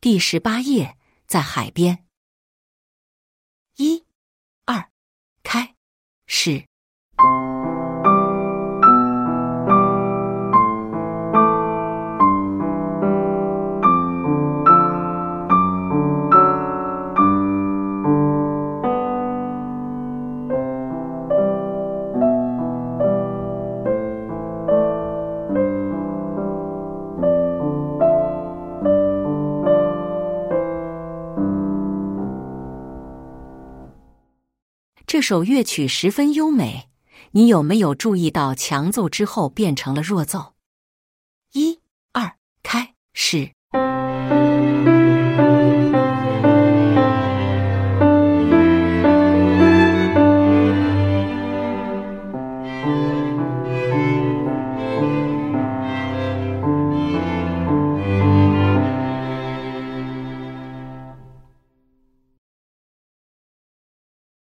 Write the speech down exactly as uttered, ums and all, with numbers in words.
第十八页，在海边。一、二，开始。这首乐曲十分优美，你有没有注意到强奏之后变成了弱奏？